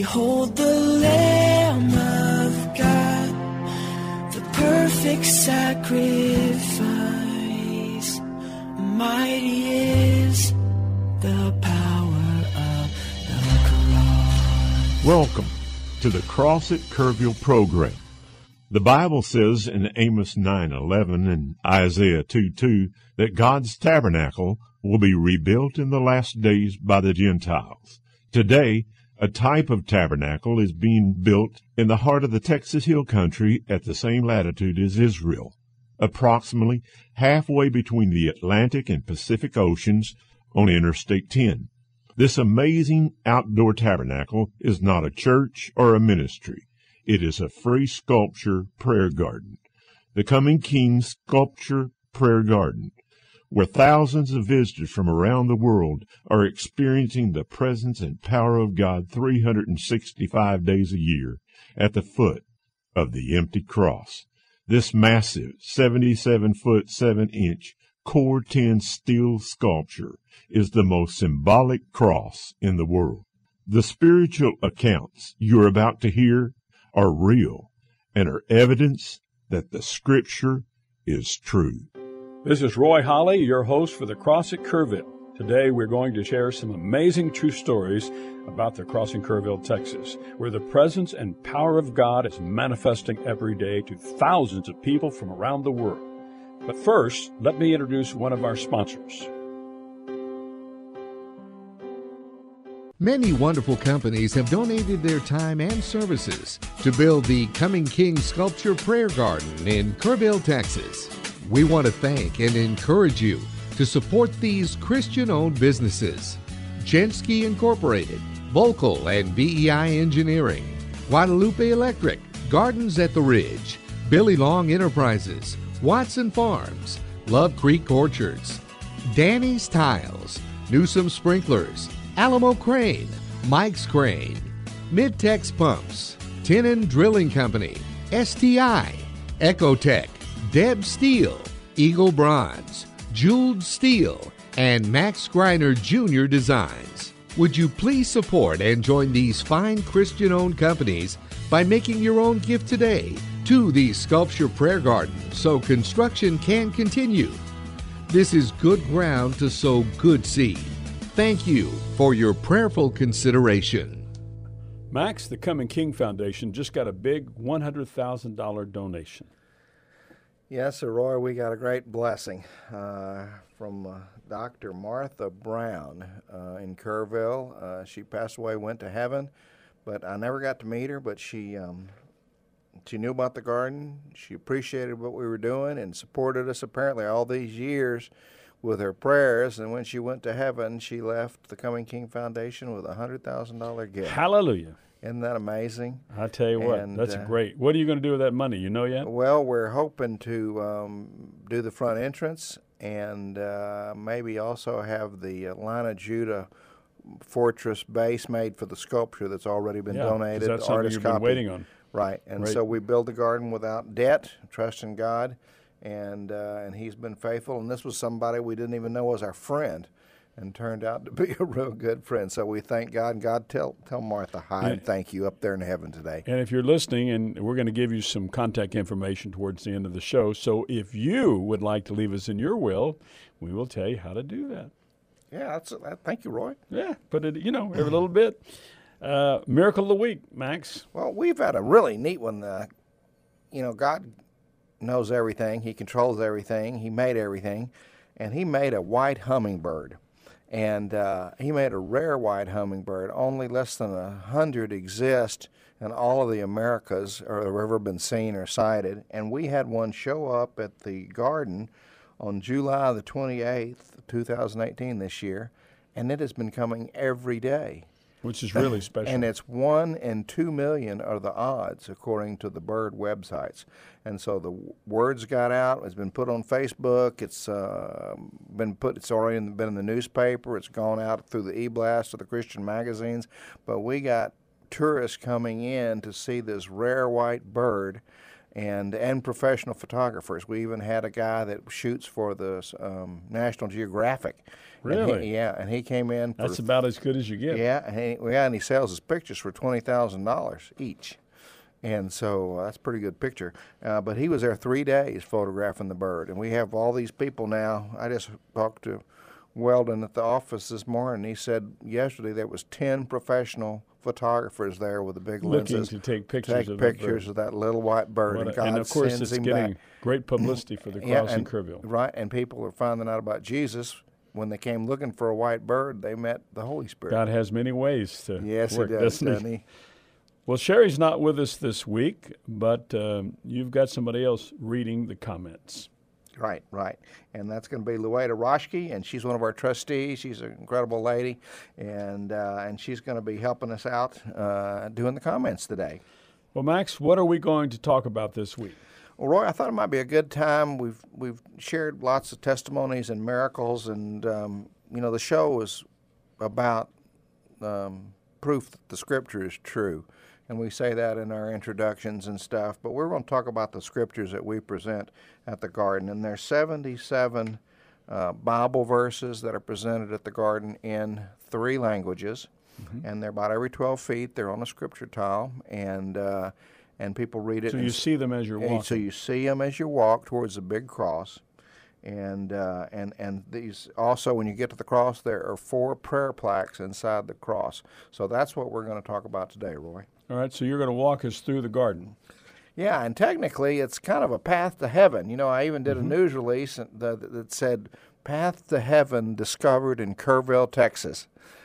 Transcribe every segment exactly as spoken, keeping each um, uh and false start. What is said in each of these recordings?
Behold the Lamb of God, the perfect sacrifice. Mighty is the power of the cross. Welcome to the Cross at Kerrville program. The Bible says in Amos nine eleven and Isaiah two two that God's tabernacle will be rebuilt in the last days by the Gentiles. Today, a type of tabernacle is being built in the heart of the Texas Hill Country at the same latitude as Israel, approximately halfway between the Atlantic and Pacific Oceans on Interstate ten. This amazing outdoor tabernacle is not a church or a ministry. It is a free sculpture prayer garden, the Coming King Sculpture Prayer Garden, where thousands of visitors from around the world are experiencing the presence and power of God three hundred sixty-five days a year at the foot of the empty cross. This massive seventy-seven foot seven inch Core ten steel sculpture is the most symbolic cross in the world. The spiritual accounts you're about to hear are real and are evidence that the Scripture is true. This is Roy Holly, your host for the Cross at Kerrville. Today we're going to share some amazing true stories about the Cross in Kerrville, Texas, where the presence and power of God is manifesting every day to thousands of people from around the world. But first, let me introduce one of our sponsors. Many wonderful companies have donated their time and services to build the Coming King Sculpture Prayer Garden in Kerrville, Texas. We want to thank and encourage you to support these Christian-owned businesses: Jensky Incorporated, Volkel and B E I Engineering, Guadalupe Electric, Gardens at the Ridge, Billy Long Enterprises, Watson Farms, Love Creek Orchards, Danny's Tiles, Newsom Sprinklers, Alamo Crane, Mike's Crane, Midtex Pumps, Tenon Drilling Company, S T I, Ecotech, Deb Steel, Eagle Bronze, Jeweled Steel, and Max Greiner Junior Designs. Would you please support and join these fine Christian-owned companies by making your own gift today to the Sculpture Prayer Garden so construction can continue? This is good ground to sow good seed. Thank you for your prayerful consideration. Max, the Coming King Foundation just got a big one hundred thousand dollars donation. Yes, sir, Roy, we got a great blessing uh, from uh, Doctor Martha Brown uh, in Kerrville. Uh, she passed away, went to heaven, but I never got to meet her, but she um, she knew about the garden. She appreciated what we were doing and supported us apparently all these years with her prayers, and when she went to heaven, she left the Coming King Foundation with a one hundred thousand dollars gift. Hallelujah. Isn't that amazing? I tell you what, and, that's uh, great. What are you going to do with that money? You know yet? Well, we're hoping to um, do the front entrance and uh, maybe also have the Atlanta Judah Fortress base made for the sculpture that's already been yeah, donated. That's the something artist you've copy. been waiting on. Right, and right. so we build the garden without debt, trusting God, and uh, and He's been faithful. And this was somebody we didn't even know was our friend, and turned out to be a real good friend. So we thank God. And God, tell tell Martha hi and, and thank you up there in heaven today. And if you're listening, and we're going to give you some contact information towards the end of the show. So if you would like to leave us in your will, we will tell you how to do that. Yeah, that's uh, thank you, Roy. Yeah, but it, you know, every little bit. Uh, miracle of the week, Max. Well, we've had a really neat one. Uh, you know, God knows everything. He controls everything. He made everything, and He made a white hummingbird. And uh, he made a rare white hummingbird. Only less than a hundred exist in all of the Americas or have ever been seen or sighted. And we had one show up at the garden on July the twenty-eighth, two thousand eighteen this year, and it has been coming every day. Which is really special. And it's one in two million are the odds, according to the bird websites. And so the words got out. It's been put on Facebook. It's uh, been put. It's already in, been in the newspaper. It's gone out through the e-blast of the Christian magazines. But we got tourists coming in to see this rare white bird and and professional photographers. We even had a guy that shoots for the um, National Geographic. Really? And he, yeah, and he came in for... That's about as good as you get. Yeah, and he, yeah, and he sells his pictures for twenty thousand dollars each. And so uh, that's a pretty good picture. Uh, but he was there three days photographing the bird. And we have all these people now. I just talked to Weldon at the office this morning. He said yesterday there was ten professional photographers there with the big Looking lenses. to take pictures take of pictures that of that little white bird. What And, a- God and of course, sends it's him getting back. great publicity for the Yeah, cross in and- Kerrville. Right, and people are finding out about Jesus. When they came looking for a white bird, they met the Holy Spirit. God has many ways to yes, work, he does, doesn't doesn't he? he? Well, Sherry's not with us this week, but um, you've got somebody else reading the comments. Right, right. And that's going to be Lueda Roschke, and she's one of our trustees. She's an incredible lady, and uh, and she's going to be helping us out uh, doing the comments today. Well, Max, what are we going to talk about this week? Well, Roy, I thought it might be a good time. We've we've shared lots of testimonies and miracles, and um, you know the show is about um, proof that the Scripture is true. And we say that in our introductions and stuff, but we're going to talk about the scriptures that we present at the garden. And there's seventy-seven uh, Bible verses that are presented at the garden in three languages, mm-hmm. and they're about every twelve feet. They're on a scripture tile, and uh, and people read it. So and you see them as you're walking. So you see them as you walk towards the big cross. And uh, and and these also, when you get to the cross, there are four prayer plaques inside the cross. So that's what we're going to talk about today, Roy. All right, so you're going to walk us through the garden. Yeah, and technically it's kind of a path to heaven. You know, I even did Mm-hmm. a news release that, that said, "Path to Heaven discovered in Kerrville, Texas."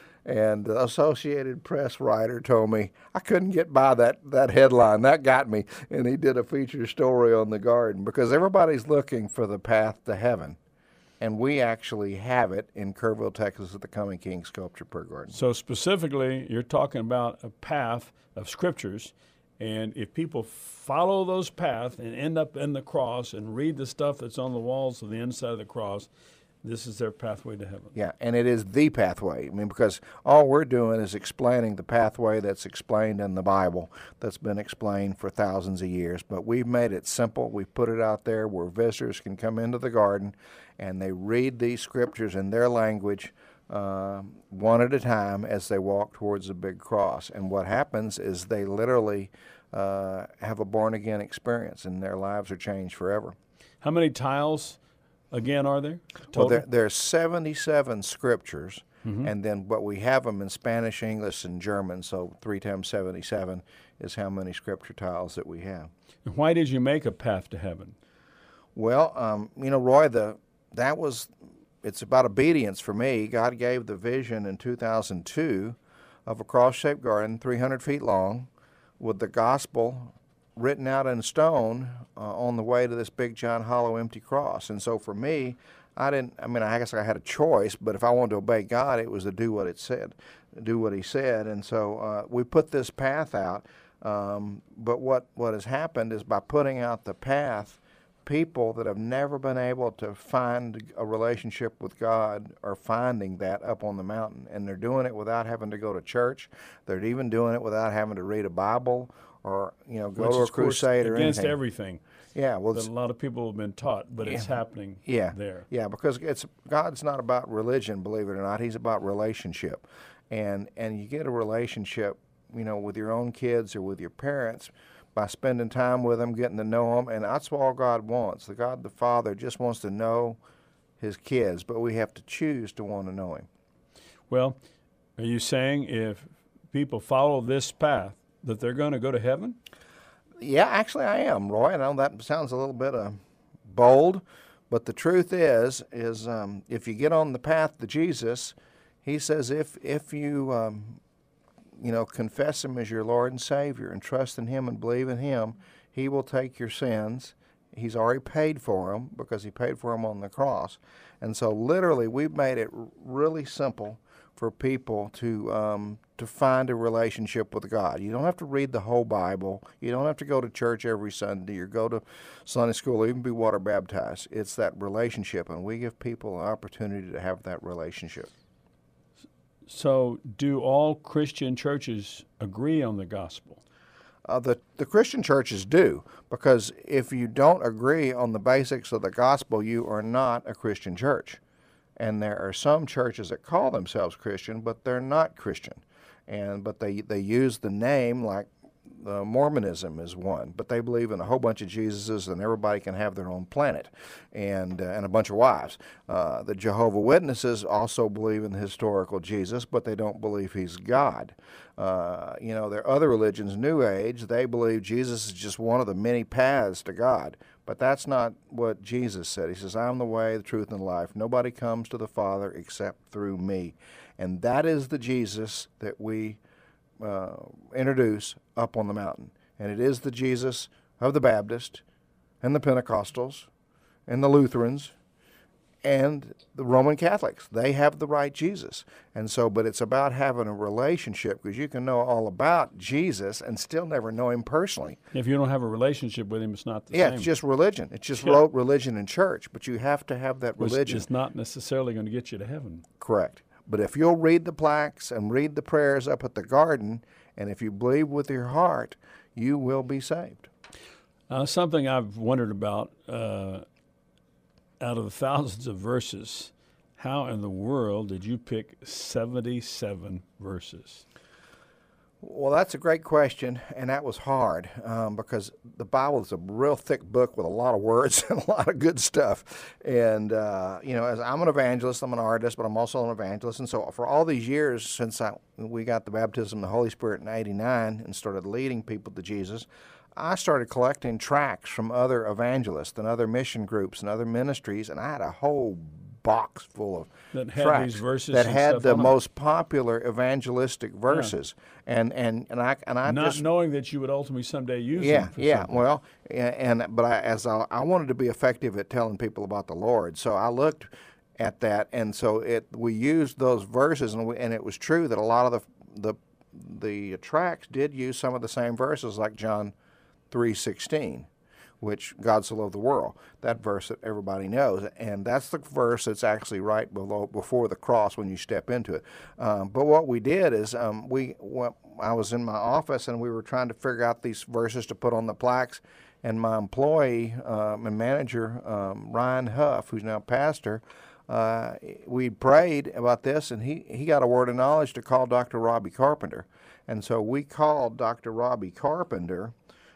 And the Associated Press writer told me I couldn't get by that, that headline. That got me. And he did a feature story on the garden because everybody's looking for the path to heaven. And we actually have it in Kerrville, Texas at the Coming King Sculpture Prayer Garden. So specifically, you're talking about a path of scriptures, and if people follow those paths and end up in the cross and read the stuff that's on the walls of the inside of the cross, this is their pathway to heaven. Yeah, and it is the pathway. I mean, because all we're doing is explaining the pathway that's explained in the Bible, that's been explained for thousands of years. But we've made it simple. We've put it out there where visitors can come into the garden and they read these scriptures in their language uh, one at a time as they walk towards the big cross. And what happens is they literally uh, have a born-again experience, and their lives are changed forever. How many tiles, again, are there total? Well, there, there are seventy-seven scriptures, mm-hmm. and then but we have them in Spanish, English, and German, so three times seventy-seven is how many scripture tiles that we have. And why did you make a path to heaven? Well, um, you know, Roy, the that was, it's about obedience for me. God gave the vision in two thousand two of a cross-shaped garden, three hundred feet long, with the gospel written out in stone uh, on the way to this big, giant, hollow, empty cross. And so for me, I didn't, I mean, I guess I had a choice, but if I wanted to obey God, it was to do what it said, do what he said. And so uh, we put this path out. Um, but what, what has happened is by putting out the path, people that have never been able to find a relationship with God are finding that up on the mountain. And they're doing it without having to go to church. They're even doing it without having to read a Bible or, you know, go Which to a is, of course, crusade or against anything. everything Yeah, well, that it's, a lot of people have been taught, but it's happening yeah, there. yeah, because it's God's not about religion, believe it or not. He's about relationship, and and you get a relationship, you know, with your own kids or with your parents by spending time with them, getting to know them, and that's all God wants. The God the Father just wants to know his kids, but we have to choose to want to know him. Well, are you saying if people follow this path that they're going to go to heaven? Yeah, actually I am, Roy. I know that sounds a little bit uh, bold, but the truth is, is um, if you get on the path to Jesus, he says if if you um, you know confess him as your Lord and Savior and trust in him and believe in him, he will take your sins. He's already paid for them because he paid for them on the cross. And so literally we've made it really simple for people to um, to find a relationship with God. You don't have to read the whole Bible. You don't have to go to church every Sunday or go to Sunday school or even be water baptized. It's that relationship, and we give people an opportunity to have that relationship. So do all Christian churches agree on the gospel? Uh, the, the Christian churches do, because if you don't agree on the basics of the gospel, you are not a Christian church. And there are some churches that call themselves Christian, but they're not Christian. And but they, they use the name, like uh, Mormonism is one, but they believe in a whole bunch of Jesuses, and everybody can have their own planet, and uh, and a bunch of wives. Uh, the Jehovah Witnesses also believe in the historical Jesus, but they don't believe he's God. Uh, you know, there are other religions, New Age, they believe Jesus is just one of the many paths to God. But that's not what Jesus said. He says, I'm the way, the truth, and the life. Nobody comes to the Father except through me. And that is the Jesus that we uh, introduce up on the mountain. And it is the Jesus of the Baptist and the Pentecostals and the Lutherans and the Roman Catholics. They have the right Jesus. And so, but it's about having a relationship, because you can know all about Jesus and still never know him personally. If you don't have a relationship with him, it's not the yeah, same. Yeah, it's just religion. It's just Yeah. religion in church, but you have to have that Which religion. is not necessarily going to get you to heaven. Correct. But if you'll read the plaques and read the prayers up at the garden, and if you believe with your heart, you will be saved. Uh, something I've wondered about, uh, out of the thousands of verses, how in the world did you pick seventy-seven verses? Well, that's a great question, and that was hard um, because the Bible is a real thick book with a lot of words and a lot of good stuff. And, uh, you know, as I'm an evangelist, I'm an artist, but I'm also an evangelist. And so for all these years since I, we got the baptism of the Holy Spirit in eighty-nine and started leading people to Jesus, I started collecting tracts from other evangelists and other mission groups and other ministries, and I had a whole box full of that had tracts these verses that and had stuff the on them. most popular evangelistic verses, yeah. and and and I and I not just knowing that you would ultimately someday use yeah them. For yeah something. well and, and but I, as I, I wanted to be effective at telling people about the Lord, so I looked at that, and so it we used those verses, and we, and it was true that a lot of the the the tracts did use some of the same verses, like John three sixteen, which God so loved the world, that verse that everybody knows. And that's the verse that's actually right below, before the cross when you step into it. Um, but what we did is um, we well, I was in my office, and we were trying to figure out these verses to put on the plaques. And my employee um, and manager, um, Ryan Huff, who's now pastor, uh, we prayed about this, and he, he got a word of knowledge to call Doctor Robbie Carpenter. And so we called Doctor Robbie Carpenter,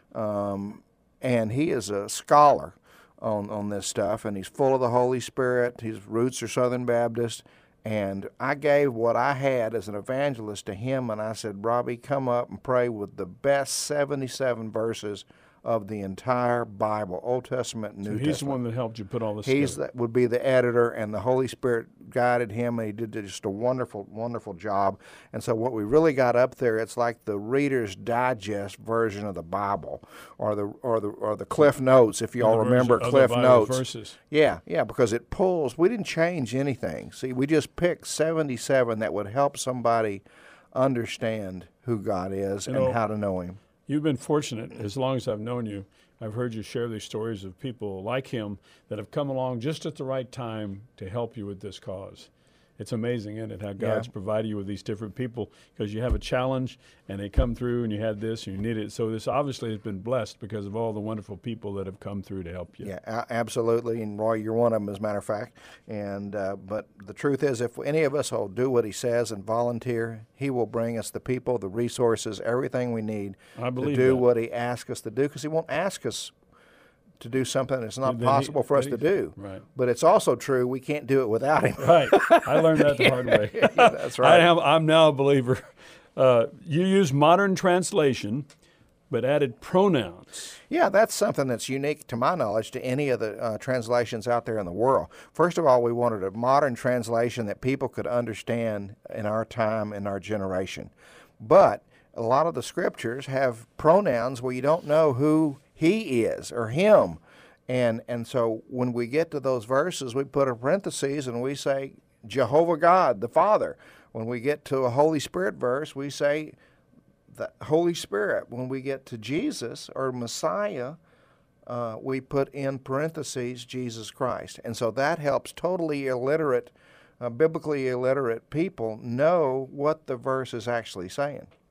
Um, and he is a scholar on, on this stuff, and he's full of the Holy Spirit. His roots are Southern Baptist, and I gave what I had as an evangelist to him, and I said, Robbie, come up and pray with the best seventy-seven verses of the entire Bible, Old Testament and New So he's Testament. the one that helped you put all this He's together. that would be the editor, and the Holy Spirit guided him, and he did just a wonderful, wonderful job. And so what we really got up there, it's like the Reader's Digest version of the Bible, or the or the or the Cliff Notes, if you all The version remember of the Cliff Bible Notes. verses. Yeah, yeah, because it pulls. We didn't change anything. See, we just picked seventy-seven that would help somebody understand who God is You and know, how to know Him. You've been fortunate. As long as I've known you, I've heard you share these stories of people like him that have come along just at the right time to help you with this cause. It's amazing, isn't it, how God's Yeah. provided you with these different people, because you have a challenge and they come through and you had this and you need it. So this obviously has been blessed because of all the wonderful people that have come through to help you. Yeah, a- absolutely. And Roy, you're one of them, as a matter of fact. And uh, but the truth is, if any of us will do what he says and volunteer, he will bring us the people, the resources, everything we need I to believe do that. what he asks us to do, because he won't ask us to do something that's not Then he- possible for us then to he- do. Right. But it's also true we can't do it without him. Right. I learned that the hard way. That's right. I am, I'm now a believer. Uh, you use modern translation, but added pronouns. Yeah, that's something that's unique, to my knowledge, to any of the uh, translations out there in the world. First of all, we wanted a modern translation that people could understand in our time, in our generation. But a lot of the scriptures have pronouns where you don't know who he is or him. And and so when we get to those verses, we put a parentheses and we say Jehovah God, the Father. When we get to a Holy Spirit verse, we say the Holy Spirit. When we get to Jesus or Messiah, uh, we put in parentheses Jesus Christ. And so that helps totally illiterate, uh, biblically illiterate people know what the verse is actually saying.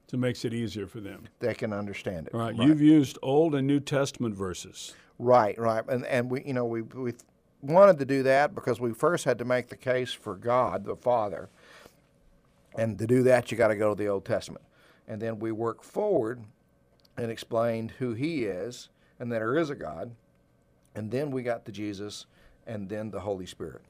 So it makes it easier for them. They can understand it. All right. You've used Old and New Testament verses. Right, right. And and we you know we we wanted to do that because we first had to make the case for God the Father. And to do that you got to go to the Old Testament. And then we work forward and explained who he is and that there is a God. And then we got to Jesus and then the Holy Spirit.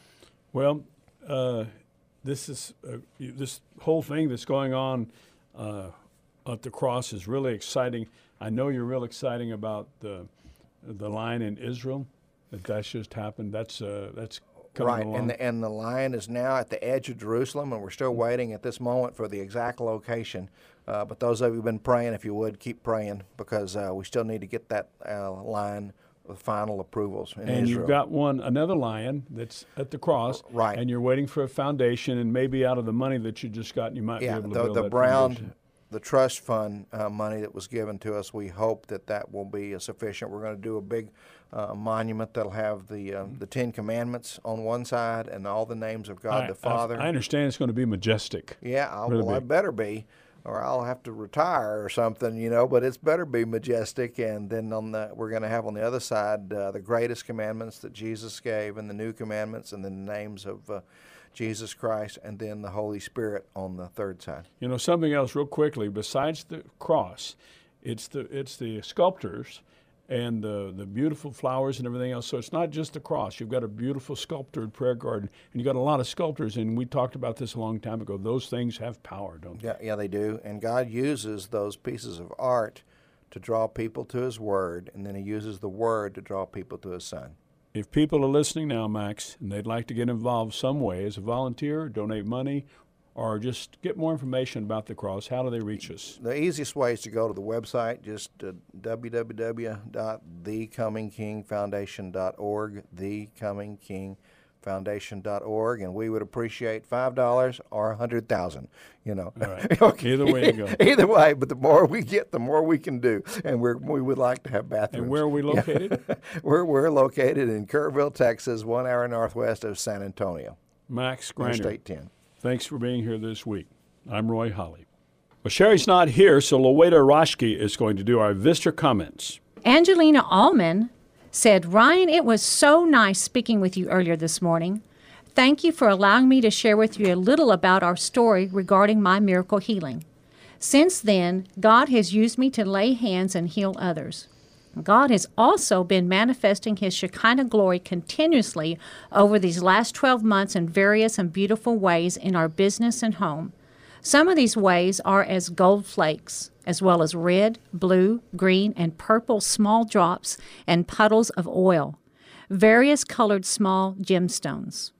Well, uh, this is uh, this whole thing that's going on uh, at the cross is really exciting. I know you're real exciting about the the lion in Israel. That that's just happened. That's uh, that's coming right, along. and the, and the lion is now at the edge of Jerusalem, and we're still waiting at this moment for the exact location. Uh, but those of you who've been praying, if you would, keep praying because uh, we still need to get that uh, lion with final approvals in and Israel. You've got one, another lion that's at the cross, right? And you're waiting for a foundation, and maybe out of the money that you just got, you might yeah, be able to the, build the that Brown, foundation. the trust fund uh, money that was given to us. We hope that that will be uh, sufficient. We're going to do a big uh, monument that'll have the uh, the Ten Commandments on one side and all the names of God I, the Father. I, I understand it's going to be majestic. Yeah, I'll, really well, I big. better be, or I'll have to retire or something, you know. But it's better be majestic. And then on the we're going to have on the other side uh, the greatest commandments that Jesus gave, and the new commandments, and then the names of uh, Jesus Christ, and then the Holy Spirit on the third side. You know, something else real quickly, besides the cross, it's the it's the sculptors and the, the beautiful flowers and everything else. So it's not just the cross. You've got a beautiful sculptured prayer garden, and you've got a lot of sculptors, and we talked about this a long time ago. Those things have power, don't they? Yeah, yeah, they do. And God uses those pieces of art to draw people to His Word, and then He uses the Word to draw people to His Son. If people are listening now, Max, and they'd like to get involved some way as a volunteer, donate money, or just get more information about the cross, how do they reach us? The easiest way is to go to the website, just uh, w w w dot the coming king foundation dot org, the coming king foundation dot org, and we would appreciate five dollars or one hundred thousand dollars, you know. All right. Okay. Either way you go. Either way, but the more we get, the more we can do, and we're, we would like to have bathrooms. And where are we located? we're, we're located in Kerrville, Texas, one hour northwest of San Antonio. Max Greiner. Interstate ten. Thanks for being here this week. I'm Roy Holly. Well, Sherry's not here, so Loweda Roschke is going to do our visitor comments. Angelina Allman said, Ryan, it was so nice speaking with you earlier this morning. Thank you for allowing me to share with you a little about our story regarding my miracle healing. Since then, God has used me to lay hands and heal others. God has also been manifesting His Shekinah glory continuously over these last twelve months in various and beautiful ways in our business and home. Some of these ways are as gold flakes, as well as red, blue, green, and purple small drops and puddles of oil, various colored small gemstones.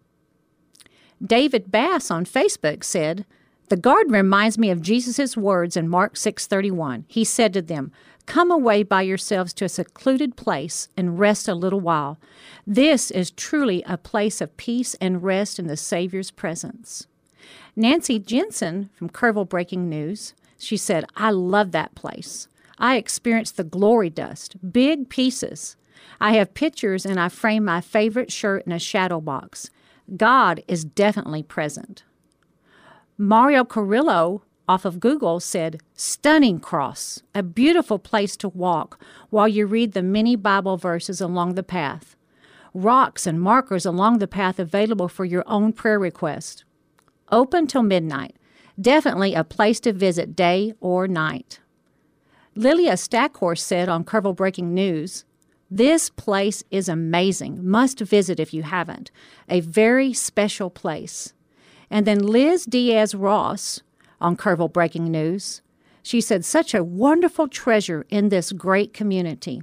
David Bass on Facebook said, the garden reminds me of Jesus' words in Mark six thirty-one. He said to them, come away by yourselves to a secluded place and rest a little while. This is truly a place of peace and rest in the Savior's presence. Nancy Jensen from Kerrville Breaking News, she said, I love that place. I experienced the glory dust, big pieces. I have pictures and I frame my favorite shirt in a shadow box. God is definitely present. Mario Carrillo off of Google said, stunning cross, a beautiful place to walk while you read the many Bible verses along the path. Rocks and markers along the path available for your own prayer request. Open till midnight. Definitely a place to visit day or night. Lilia Stackhorse said on Kerrville Breaking News, this place is amazing. Must visit if you haven't. A very special place. And then Liz Diaz-Ross on Kerrville Breaking News, she said, such a wonderful treasure in this great community.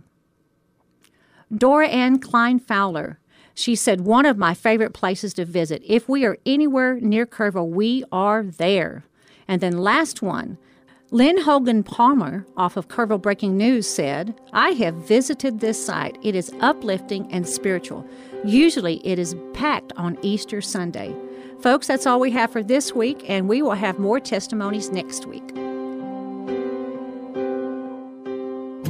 Dora Ann Klein Fowler, she said, one of my favorite places to visit. If we are anywhere near Kerrville, we are there. And then last one, Lynn Hogan Palmer off of Kerrville Breaking News said, I have visited this site. It is uplifting and spiritual. Usually it is packed on Easter Sunday. Folks, that's all we have for this week, and we will have more testimonies next week.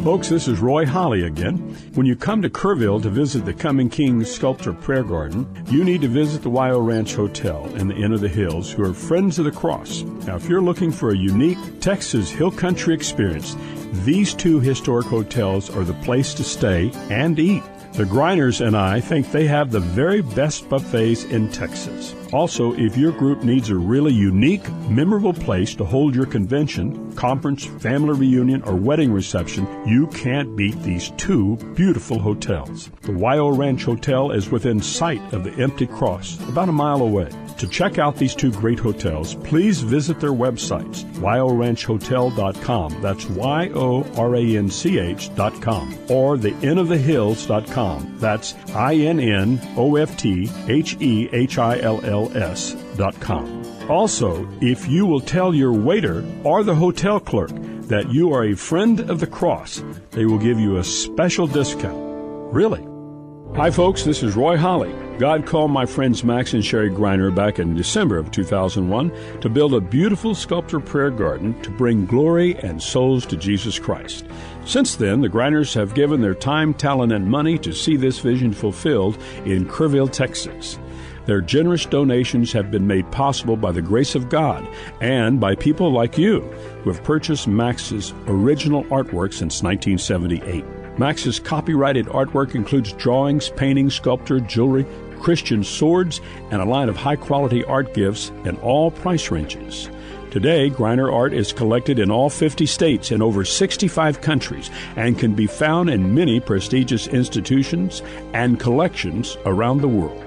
Folks, this is Roy Holly again. When you come to Kerrville to visit the Coming King Sculpture Prayer Garden, you need to visit the Wyo Ranch Hotel in the Inn of the Hills, who are Friends of the Cross. Now, if you're looking for a unique Texas Hill Country experience, these two historic hotels are the place to stay and eat. The Greiners and I think they have the very best buffets in Texas. Also, if your group needs a really unique, memorable place to hold your convention, conference, family reunion, or wedding reception, you can't beat these two beautiful hotels. The Wyo Ranch Hotel is within sight of the Empty Cross, about a mile away. To check out these two great hotels, please visit their websites, wyo ranch hotel dot com, that's Y O R A N C H dot com, or the inn of the hills dot com, that's I N N O F T H E H I L L S dot com. Also, if you will tell your waiter or the hotel clerk that you are a friend of the cross, they will give you a special discount. Really. Hi, folks. This is Roy Holly. God called my friends Max and Sherry Greiner back in December of two thousand one to build a beautiful sculpture prayer garden to bring glory and souls to Jesus Christ. Since then, the Greiners have given their time, talent, and money to see this vision fulfilled in Kerrville, Texas. Their generous donations have been made possible by the grace of God and by people like you who have purchased Max's original artwork since nineteen seventy-eight. Max's copyrighted artwork includes drawings, paintings, sculpture, jewelry, Christian swords, and a line of high-quality art gifts in all price ranges. Today, Greiner art is collected in all fifty states in over sixty-five countries and can be found in many prestigious institutions and collections around the world.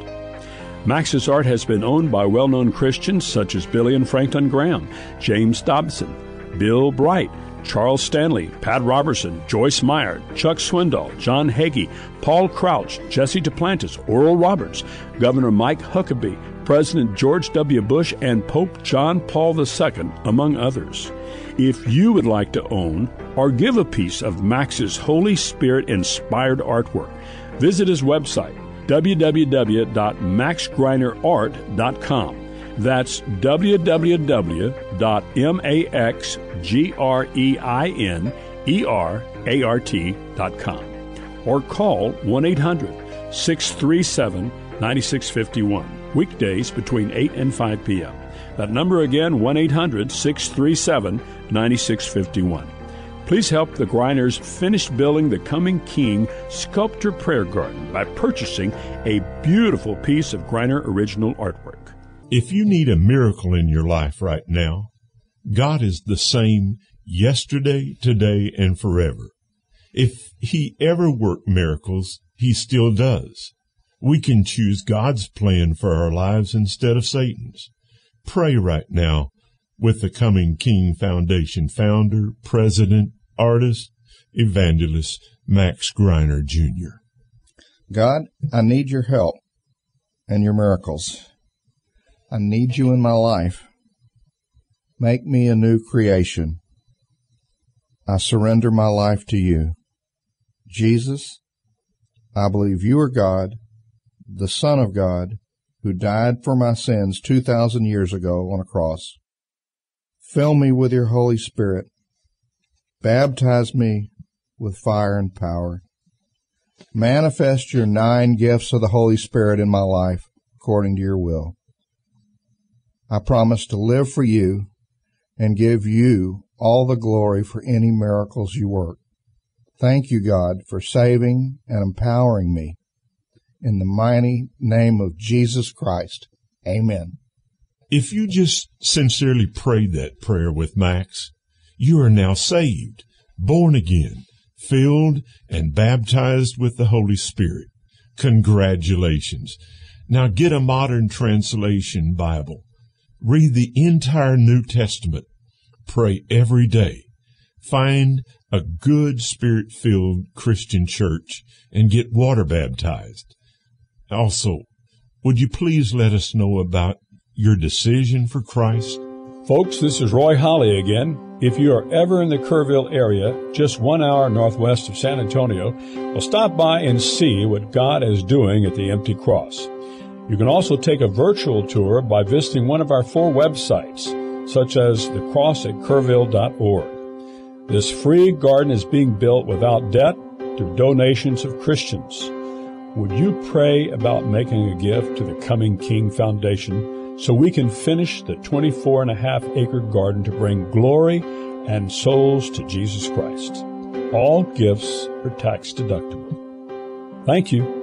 Max's art has been owned by well-known Christians such as Billy and Franklin Graham, James Dobson, Bill Bright, Charles Stanley, Pat Robertson, Joyce Meyer, Chuck Swindoll, John Hagee, Paul Crouch, Jesse Duplantis, Oral Roberts, Governor Mike Huckabee, President George W. Bush, and Pope John Paul the Second, among others. If you would like to own or give a piece of Max's Holy Spirit-inspired artwork, visit his website, w w w dot max greiner art dot com. That's w w w dot max greiner art dot com. Or call one eight hundred six three seven nine six five one, weekdays between eight and five p.m. That number again, one eight hundred six three seven nine six five one. Please help the Greiners finish building the Coming King Sculpture Prayer Garden by purchasing a beautiful piece of Greiner original artwork. If you need a miracle in your life right now, God is the same yesterday, today, and forever. If He ever worked miracles, He still does. We can choose God's plan for our lives instead of Satan's. Pray right now with the Coming King Foundation founder, president, artist, evangelist, Max Greiner, Junior God, I need your help and your miracles. I need you in my life. Make me a new creation. I surrender my life to you. Jesus, I believe you are God, the Son of God, who died for my sins two thousand years ago on a cross. Fill me with your Holy Spirit. Baptize me with fire and power. Manifest your nine gifts of the Holy Spirit in my life according to your will. I promise to live for you and give you all the glory for any miracles you work. Thank you, God, for saving and empowering me. In the mighty name of Jesus Christ, amen. If you just sincerely prayed that prayer with Max, you are now saved, born again, filled and baptized with the Holy Spirit. Congratulations. Now get a modern translation Bible. Read the entire New Testament. Pray every day. Find a good Spirit-filled Christian church and get water baptized. Also, would you please let us know about your decision for Christ? Folks, this is Roy Holly again. If you are ever in the Kerrville area, just one hour northwest of San Antonio, well, stop by and see what God is doing at the Empty Cross. You can also take a virtual tour by visiting one of our four websites, such as the cross at kerrville dot org. This free garden is being built without debt through donations of Christians. Would you pray about making a gift to the Coming King Foundation so we can finish the twenty-four and a half acre garden to bring glory and souls to Jesus Christ? All gifts are tax deductible. Thank you.